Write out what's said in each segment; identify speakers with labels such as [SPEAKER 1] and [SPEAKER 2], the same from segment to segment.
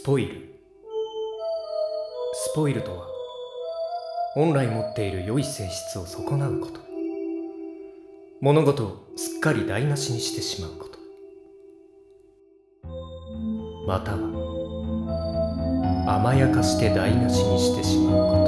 [SPEAKER 1] ポイル。スポイルとは、本来持っている良い性質を損なうこと。物事をすっかり台無しにしてしまうこと。または、甘やかして台無しにしてしまうこと。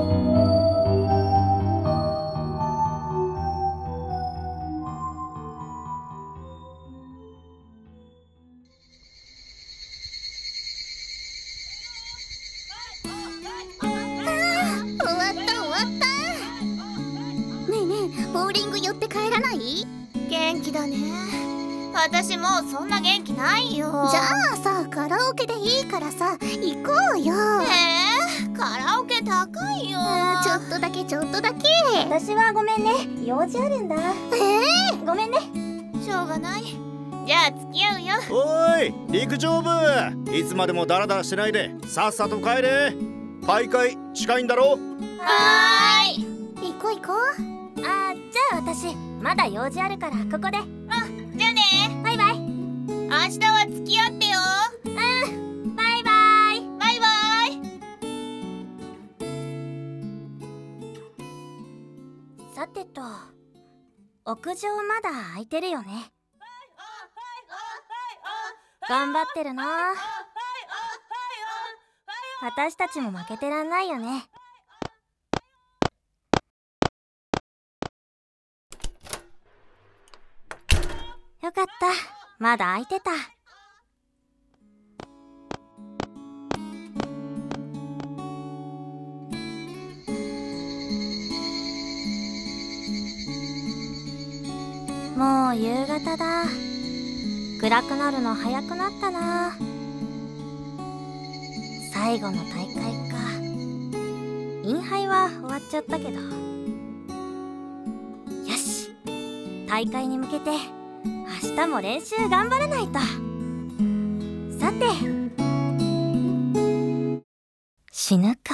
[SPEAKER 2] ボーリング寄って帰らない？
[SPEAKER 3] 元気だね。私もうそんな元気ないよ。
[SPEAKER 2] じゃあさ、カラオケでいいからさ、行こうよ。
[SPEAKER 3] カラオケ高いよ。
[SPEAKER 2] ちょっとだけ
[SPEAKER 4] 私はごめんね、用事あるんだ。ごめんね。
[SPEAKER 3] しょうがない。じゃあ付き合うよ。
[SPEAKER 5] おーい、陸上部、いつまでもダラダラしてないでさっさと帰れ。大会近いんだろ。
[SPEAKER 3] はーい。
[SPEAKER 2] 行こう。
[SPEAKER 4] じゃあ私まだ用事あるからここで。
[SPEAKER 3] じゃあね。
[SPEAKER 4] バイバイ。
[SPEAKER 3] 明日は付き合ってよ。
[SPEAKER 4] バイバイ。
[SPEAKER 3] バイバイ。
[SPEAKER 4] さてと、屋上まだ空いてるよね。頑張ってるな。私たちも負けてらんないよね。よかった、まだ空いてた。もう夕方だ。暗くなるの早くなったな。最後の大会か。インハイは終わっちゃったけど。よし、大会に向けて明日も練習頑張らないと。さて、死ぬか。